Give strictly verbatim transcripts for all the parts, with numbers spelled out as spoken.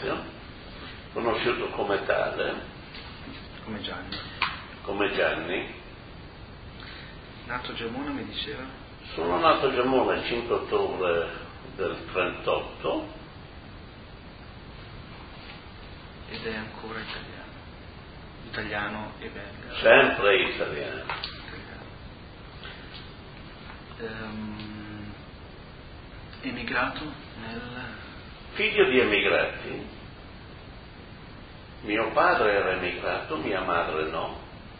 Ignazio, conosciuto come tale, come Gianni. come Gianni. Nato a Gemona, mi diceva? Sono nato a Gemona il cinque ottobre del trentotto. Ed è ancora italiano. Italiano e belga. Sempre italiano. Italiano. Ehm, emigrato nel... Figlio di emigrati. Mio padre era emigrato, mia madre no.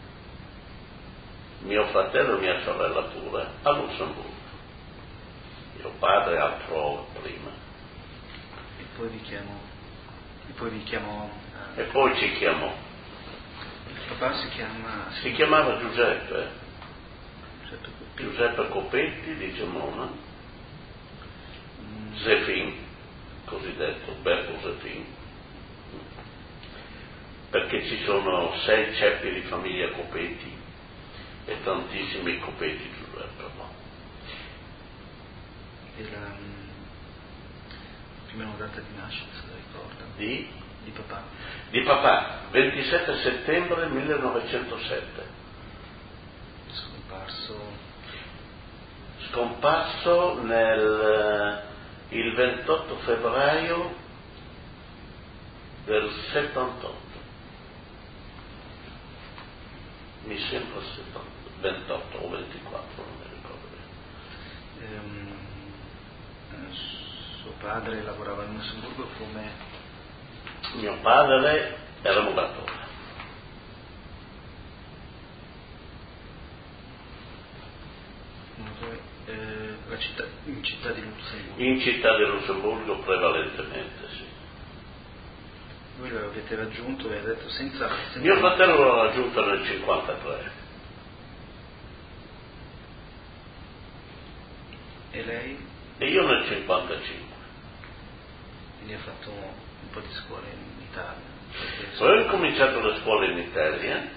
Mio fratello e mia sorella pure, a Lussemburgo. Mio padre altrove prima. E poi vi chiamo... E poi vi chiamò... E poi ci chiamò. Il papà si chiama... Si chiamava Giuseppe. Giuseppe Copetti. Giuseppe Copetti di Gemona. Mm. Zefin, cosiddetto Berto Zefin. Perché ci sono sei ceppi di famiglia Copetti e tantissimi Copetti Giuseppe. No? E la... più o meno data di nascita, se la ricorda? Di? Di papà. Di papà, ventisette settembre millenovecentosette. Scomparso... Scomparso nel, il ventotto febbraio del settantotto. Mi sembra ventotto o ventiquattro, non mi ricordo bene. Ehm, eh, suo padre lavorava in Lussemburgo come... Mio padre era muratore. Eh, la città, in città di Lussemburgo. In città di Lussemburgo prevalentemente, sì. Voi lo avete raggiunto e ha detto senza... senza Mio fratello l'ha raggiunto nel cinquantatré. E lei? E io nel cinquantacinque. Quindi ha fatto un po' di scuole in Italia. Poi ho incominciato le scuole in Italia,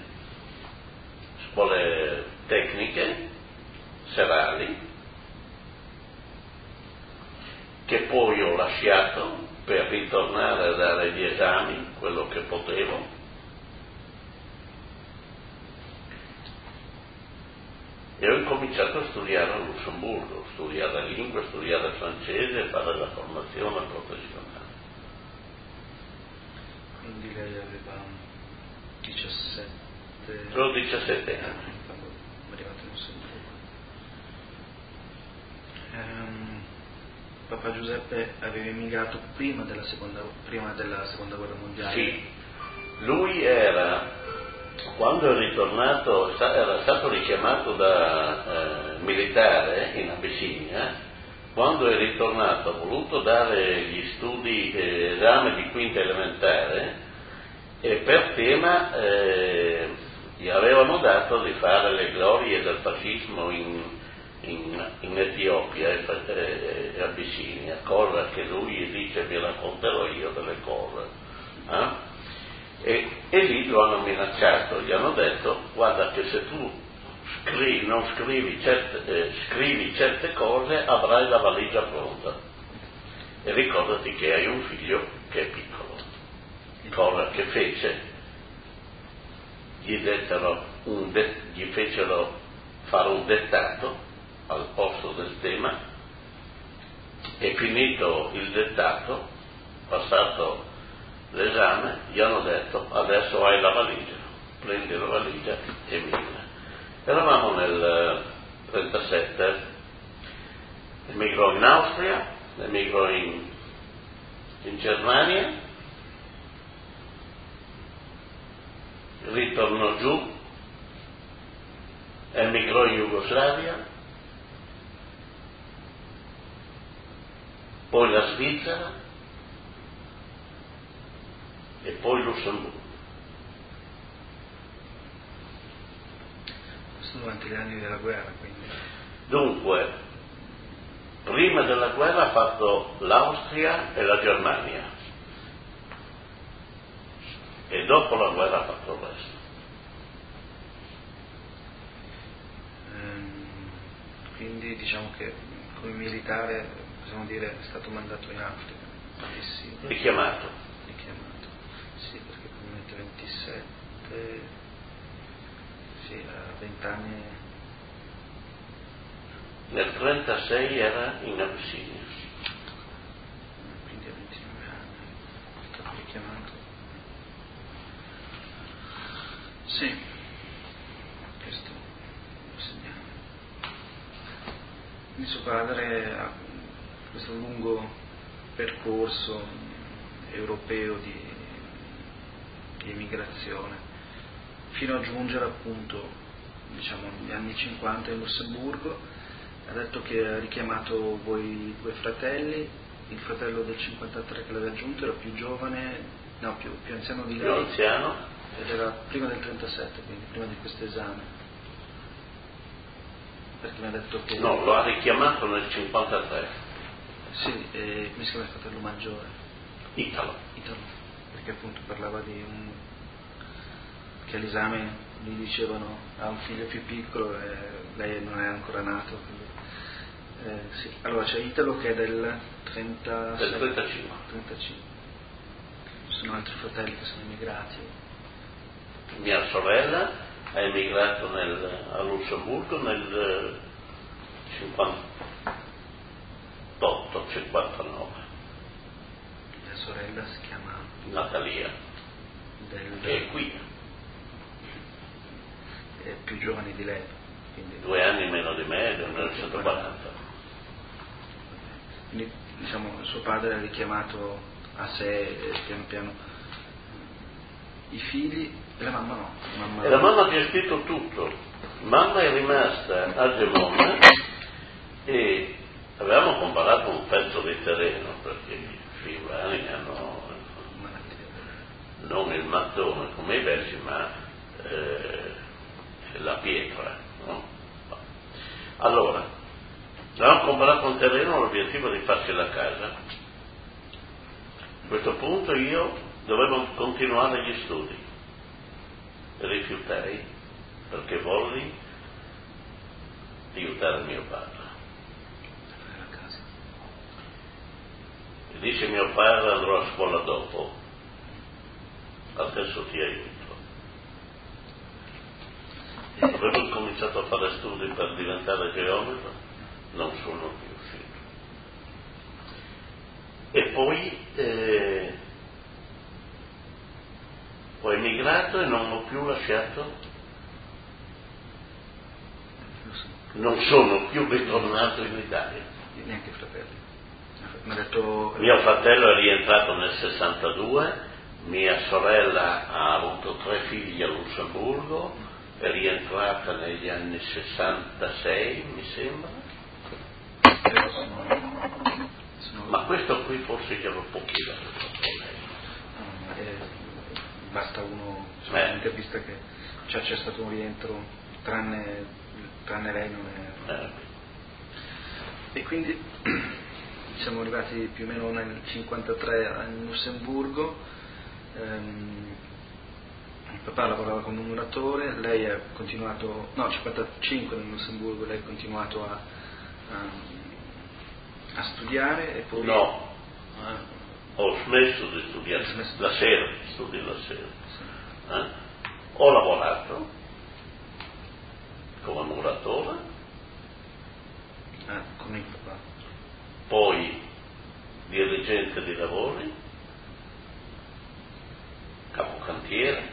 scuole tecniche, serali, che poi ho lasciato per ritornare a dare gli esami, quello che potevo. E ho incominciato a studiare a Lussemburgo, studiare lingua, studiare francese e fare la formazione professionale. Quindi lei aveva diciassette... Ho diciassette anni. Quando è arrivato in Lussemburgo. Ehm, papà Giuseppe aveva emigrato prima della seconda, prima della seconda guerra mondiale? Sì, lui era, quando è ritornato, era stato richiamato da eh, militare in Abissinia. Quando è ritornato ha voluto dare gli studi, eh, esame di quinta elementare, e per tema eh, gli avevano dato di fare le glorie del fascismo in, in, in Etiopia e, e, e Abissinia, cosa che lui dice vi racconterò io delle cose. Eh? E, e lì lo hanno minacciato, gli hanno detto guarda che se tu Scrivi, non scrivi certe, eh, scrivi certe cose avrai la valigia pronta e ricordati che hai un figlio che è piccolo, cosa che fece. Gli, dettero un de- gli fecero fare un dettato al posto del tema e finito il dettato, passato l'esame, gli hanno detto adesso hai la valigia, prendi la valigia e migra. Eravamo nel trentasette, emigrò in Austria, emigrò in, in Germania, ritornò giù, emigrò in Jugoslavia, poi la Svizzera e poi Lussemburgo. Durante gli anni della guerra, quindi. Dunque, prima della guerra ha fatto l'Austria e la Germania e dopo la guerra ha fatto il resto. Ehm, quindi diciamo che come militare, possiamo dire, è stato mandato in Africa. Sì, sì. Richiamato. Richiamato. Sì, perché probabilmente ventisette, sì, a venti anni. Nel trentasei era in Abissinia. Quindi a ventinove anni è stato richiamato. Sì, questo lo segniamo. Quindi suo padre ha questo lungo percorso europeo di, di emigrazione, fino a giungere appunto, diciamo, negli anni cinquanta in Lussemburgo. Ha detto che ha richiamato voi due fratelli, il fratello del cinquantatré che l'aveva aggiunto era più giovane, no, più, più anziano di lei. Più anziano? Ed era prima del trentasette, quindi prima di questo esame. Perché mi ha detto che... No, lo ha richiamato nel cinquantatré. Sì, e come si chiama il fratello maggiore? Italo. Italo, perché appunto parlava di un... che all'esame gli dicevano ha un figlio più piccolo e lei non è ancora nato. Quindi... Eh, sì. Allora c'è Italo che è del trentasei, del trentacinque. trentacinque. Ci sono altri fratelli che sono emigrati. Mia sorella è emigrato nel, a Lussemburgo nel cinquantotto cinquantanove. La sorella si chiama Natalia, del... che è qui. È più giovane di lei. Quindi... Due anni meno di me, del millenovecentoquaranta. Quindi diciamo suo padre ha richiamato a sé piano piano i figli e la mamma no. Mamma... E la mamma ha gestito tutto. Mamma è rimasta a Gemona e avevamo comprato un pezzo di terreno perché i friulani hanno non il mattone come i belgi ma eh, la pietra, no? Allora avevamo comprato un terreno, l'obiettivo di farci la casa. A questo punto io dovevo continuare gli studi, rifiutai perché volli aiutare mio padre. E dice mio padre andrò a scuola dopo, adesso ti aiuto. Avevo cominciato a fare studi per diventare geometra, non sono riuscito. E poi eh, ho emigrato e non ho più lasciato, non sono più ritornato in Italia. Neanche i fratelli. Mi ha detto... Mio fratello è rientrato nel sessantadue, mia sorella ha avuto tre figli a Lussemburgo, è rientrata negli anni sessantasei, mi sembra. Sono... Sono... Ma questo qui forse glielo può chiedere. No, eh, basta uno, cioè, eh. un'intervista che cioè, c'è stato un rientro, tranne, tranne lei non è... Eh. E quindi siamo arrivati più o meno nel cinquantatré in Lussemburgo. ehm, il papà lavorava come muratore, lei ha continuato, no, cinquantacinque nel Lussemburgo, lei ha continuato a, a, a studiare e poi... No, a, ho smesso di studiare, smesso. la sera, studio la sera. Sì. Eh? Ho lavorato come muratore, Ah, con il papà. poi dirigente di lavori, capocantiere,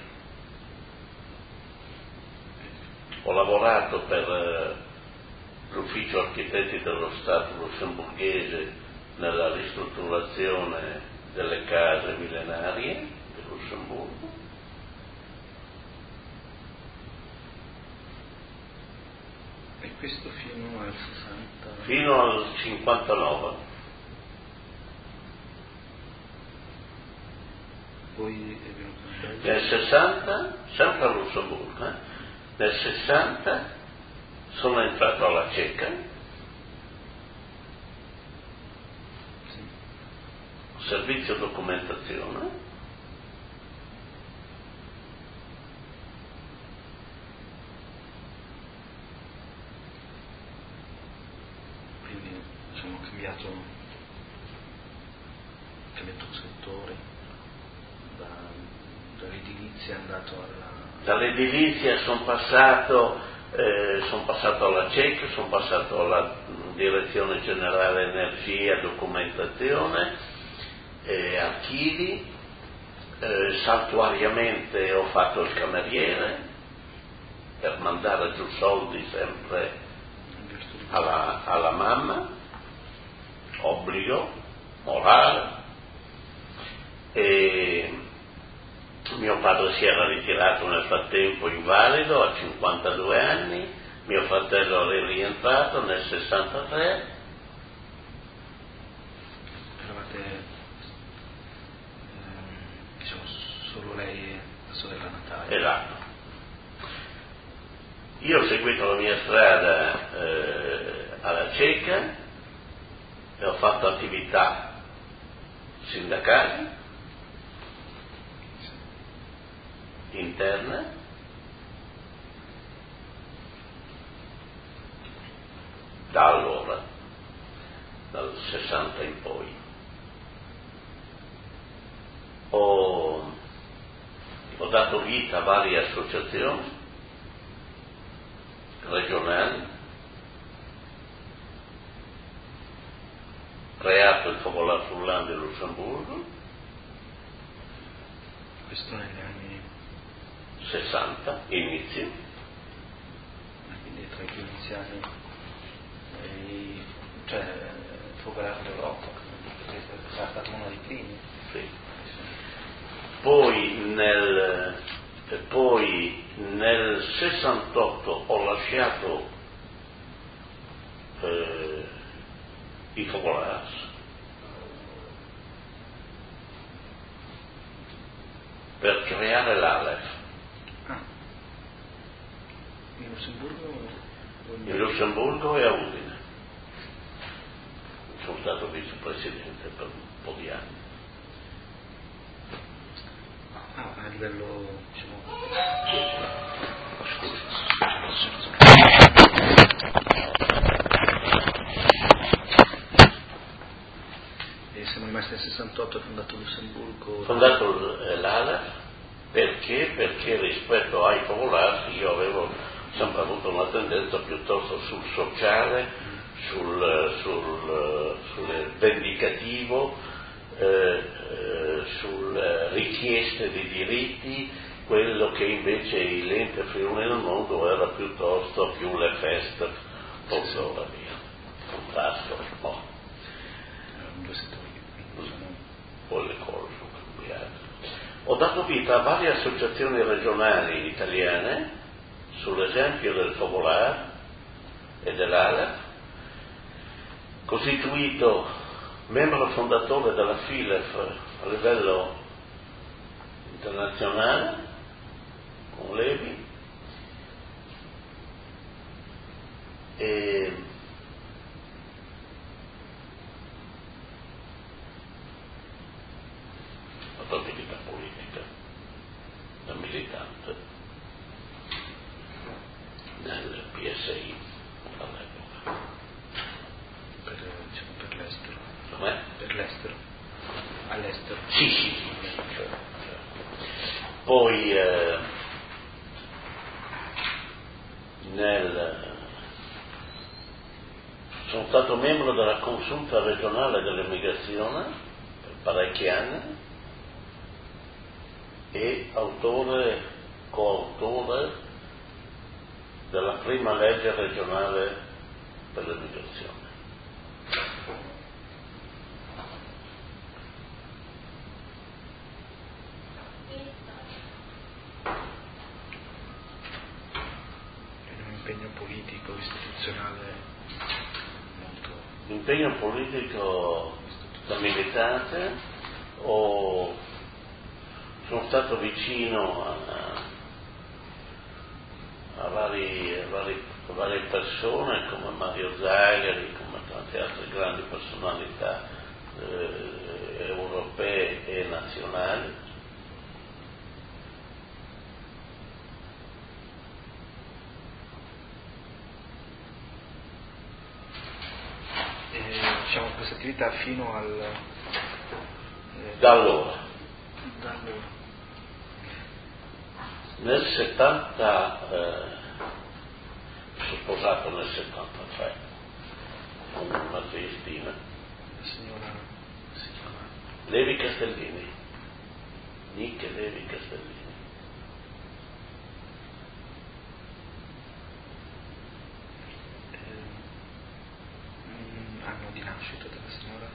ho lavorato per eh, l'ufficio architetti dello Stato lussemburghese nella ristrutturazione delle case millenarie di Lussemburgo. E questo fino al sessanta? Fino al cinquantanove. Poi è venuto in Belgio. Nel sessanta, sempre a Lussemburgo, eh? Nel sessanta sono entrato alla Ceca, Sì. servizio documentazione, Quindi diciamo cambiato cambiato settore da dalla, dall'edilizia è andato alla... Dall'edilizia sono passato, eh, son passato alla C E C, sono passato alla Direzione Generale Energia, Documentazione, eh, Archivi, eh, saltuariamente ho fatto il cameriere per mandare giù soldi sempre alla, alla mamma, obbligo morale, e mio padre si era ritirato nel frattempo invalido a cinquantadue anni, mio fratello è rientrato nel sessantatré. Eravate, ehm, diciamo, solo lei e la sorella Natalia. Esatto. Io ho seguito la mia strada eh, alla cieca e ho fatto attività sindacali interne, da allora, dal sessanta in poi. Ho, ho dato vita a varie associazioni regionali, creato il Focolare Frullante di Lussemburgo. Questo negli anni sessanta, inizio. Quindi tra i più iniziali, e, cioè il Focolare d'Europa, è stato uno dei primi. Sì. Poi nel, poi nel sessantotto ho lasciato eh, i Focolars per creare l'Alef. Ah. In Lussemburgo? In Lussemburgo e a Udine. Sono stato vicepresidente per un po' di anni. Ah, a livello, diciamo... E siamo rimasti nel sessantotto, ha fondato Lussemburgo. Ho fondato l'Alef perché? Perché rispetto ai Focolars io avevo sempre avuto una tendenza piuttosto sul sociale, sul, sul, sul vendicativo, eh, eh, sulle richieste di diritti, quello che invece l'ente Friuli del Mondo era piuttosto più le feste, folklore, via, contrasto, no. Due settori. Poi le cose sono cambiate. Ho dato vita a varie associazioni regionali italiane, sull'esempio del Focolare e dell'Alef, costituito membro fondatore della FILEF a livello internazionale, con Levi, e ho fatto attività politica da militante nel P S I all'epoca. Per, diciamo, per l'estero. Com'è? Per l'estero. All'estero. Sì, sì, sì, certo, certo. Poi eh, nel, sono stato membro della Consulta regionale dell'immigrazione per parecchi anni e autore, coautore della prima legge regionale per l'immigrazione. Un impegno politico, istituzionale molto... L'impegno politico da militante, o sono stato vicino a, a, vari, a, vari, a varie persone come Mario Zagari, come tante altre grandi personalità eh, europee e nazionali. E, diciamo, questa attività fino al... Eh, Da allora. da allora. Nel settanta, eh, sono sposato nel settantatré con una triestina. La signora si chiama? Levi Castellini, Nicche Levi Castellini. Anno di nascita della signora?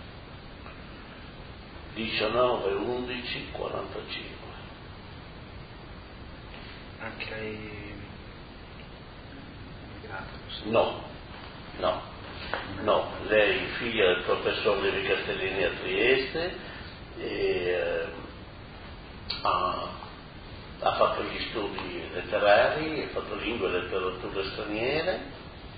diciannove undici quarantacinque. Anche lei emigrata? No, no, no, lei figlia del professor Levi Castellini a Trieste e eh, ha, ha fatto gli studi letterari, ha fatto lingue e letterature straniere,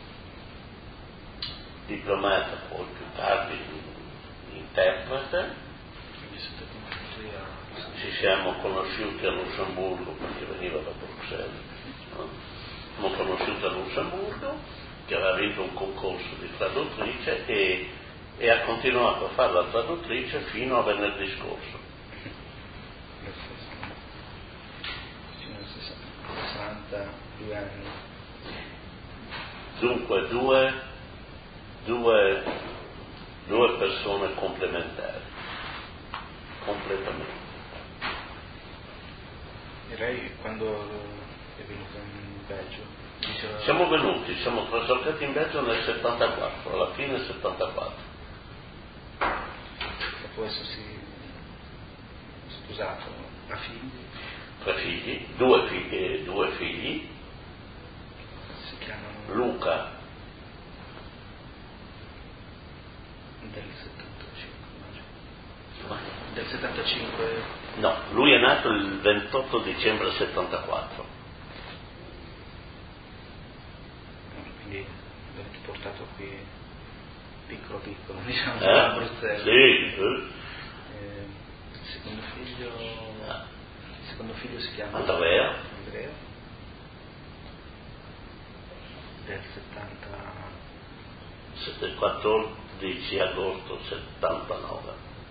diplomata poi più tardi interprete. Quindi siete conosciuti a... Ci siamo conosciuti a Lussemburgo perché veniva da Bruxelles, no? Siamo conosciuti a Lussemburgo, che aveva vinto un concorso di traduttrice e, e ha continuato a fare la traduttrice fino a venerdì scorso. Fino a sessantadue anni. Dunque due Due, due persone complementari, completamente. E lei quando è venuta in Belgio? Diceva... Siamo venuti, siamo trasferiti in Belgio nel settantaquattro, alla fine del settantaquattro. Dopo essersi sposato, ha figli? Tre figli, due figli, due figli. Si chiamano? Luca. Del settantacinque, immagino. Del settantacinque? No, lui è nato il ventotto dicembre settantaquattro. Quindi l'avete portato qui piccolo piccolo, diciamo, Eh? a Bruxelles. Sì. Eh. Eh, il secondo figlio... Il secondo figlio si chiama? Andrea. Andrea. Del settanta... quattordici agosto settantanove.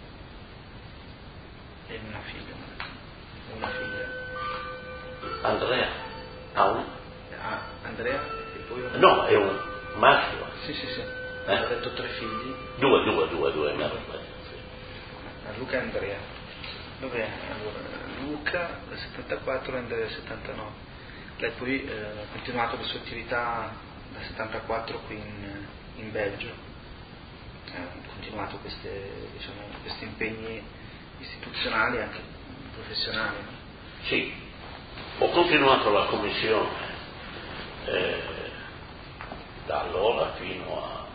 E una figlia, una figlia. Andrea ha un? Ah, Andrea e poi un... No, è un maschio. Sì, sì, sì. Eh? Ha detto tre figli. Due, due, due, due, mi hanno detto, sì. Ah, Luca e Andrea. Dov'è? Allora, Luca del settantaquattro e Andrea del settantanove. Lei poi eh, ha continuato le sue attività dal settantaquattro qui in, in Belgio. Ha continuato queste, diciamo, questi impegni istituzionali e anche professionali, no? Sì, ho continuato la commissione eh, da allora fino a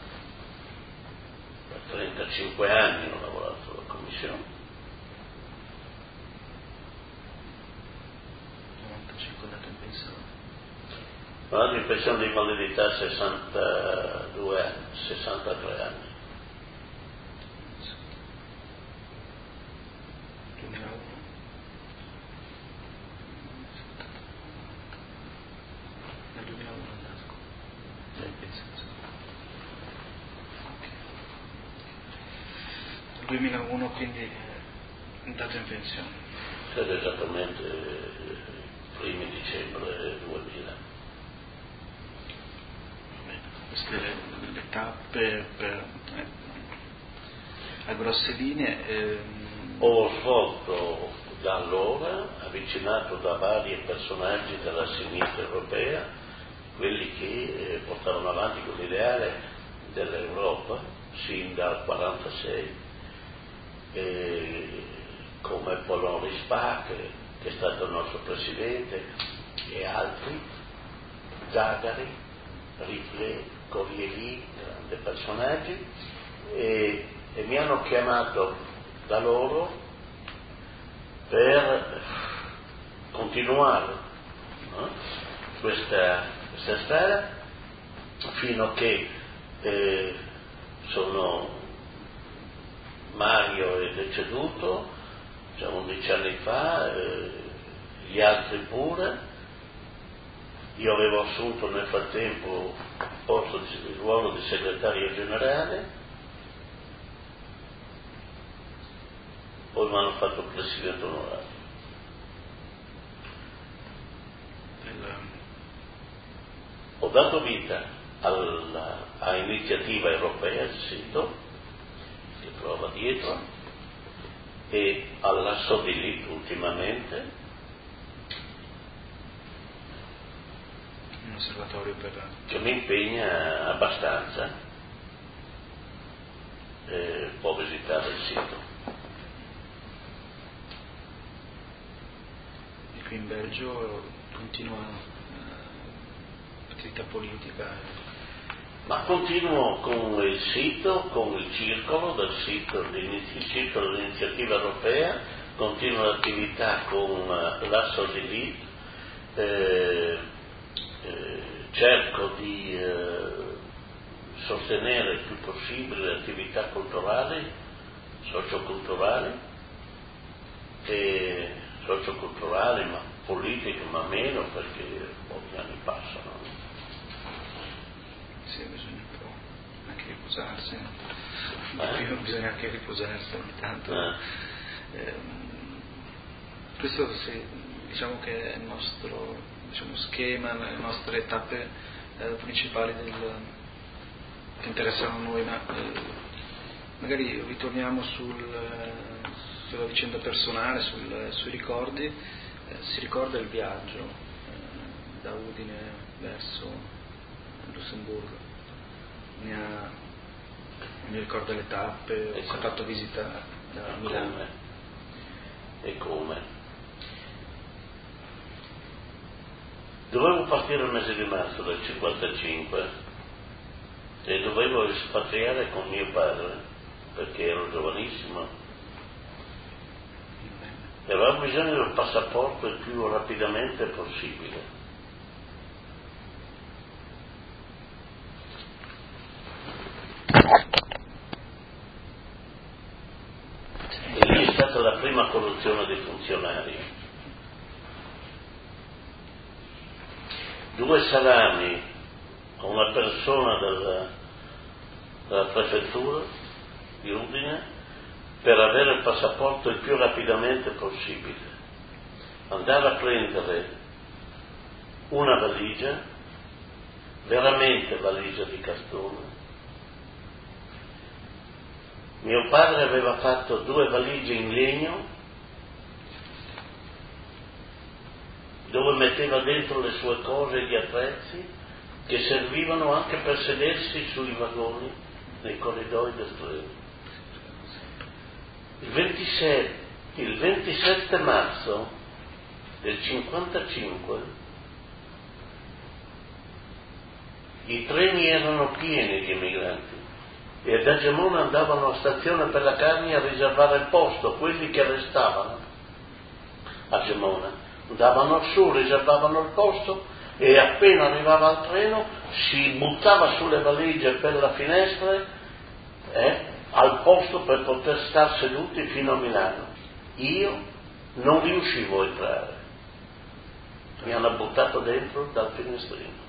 trentacinque anni ho lavorato alla commissione. novantacinque andato in pensione. Vado in pensione di invalidità a sessantadue anni, sessantatré anni. duemilauno. Nel duemilauno andato. Sei in pensione. Nel duemilauno quindi è andato in pensione. Ed esattamente i primi dicembre duemila. Queste le, le tappe per, eh, a grosse linee. Ehm... Ho svolto da allora, avvicinato da vari personaggi della sinistra europea, quelli che eh, portavano avanti quell'ideale dell'Europa, sin dal quarantasei, eh, come Paul Henri Spaak, che è stato il nostro presidente, e altri, Zagari, Riflet, Corrieri, grandi personaggi, e, e mi hanno chiamato da loro per continuare, no? questa, questa strada fino a che eh, sono Mario è deceduto già undici anni fa, eh, gli altri pure. Io avevo assunto nel frattempo il posto di, il ruolo di segretario generale, poi mi hanno fatto presidente onorario. dato vita alla, a iniziativa europea, il sito, si trova dietro, e all'asso di lì ultimamente, un osservatorio per... che mi impegna abbastanza, eh, può visitare il sito. E qui in Belgio continua l'attività eh, politica? Ma continuo con il sito, con il circolo del sito, il circolo dell'iniziativa europea, continuo l'attività con l'asso di lì, eh, eh, cerco di eh, sostenere il più possibile le attività culturali, socioculturali, e socioculturali, ma politiche, ma meno, perché pochi anni passano. Sì, bisogna però anche riposarsi, Eh? bisogna anche riposarsi ogni tanto. Eh. Eh, questo sì, diciamo che è il nostro, diciamo, schema, le nostre tappe eh, principali del, che interessano a noi, ma eh, magari ritorniamo sul, eh, sulla vicenda personale, sul, sui ricordi. Eh, si ricorda il viaggio eh, da Udine verso Lussemburgo, ne ha, mi ricorda le tappe, ho Ecco. fatto visita da Milano. Come? E come? Dovevo partire il mese di marzo del cinquantacinque e dovevo espatriare con mio padre perché ero giovanissimo e avevo bisogno del passaporto il più rapidamente possibile. E lì è stata la prima corruzione dei funzionari. Due salami a una persona della, della prefettura di Udine per avere il passaporto il più rapidamente possibile. Andare a prendere una valigia, veramente valigia di cartone. Mio padre aveva fatto due valigie in legno dove metteva dentro le sue cose e gli attrezzi che servivano anche per sedersi sui vagoni nei corridoi del treno. Il ventisette, il ventisette marzo del cinquantacinque i treni erano pieni di emigranti e da Gemona andavano a stazione per la Carnia a riservare il posto, quelli che restavano a Gemona andavano su, riservavano il posto e appena arrivava al treno si buttava sulle valigie per la finestra eh, al posto per poter star seduti fino a Milano. Io non riuscivo a entrare, mi hanno buttato dentro dal finestrino.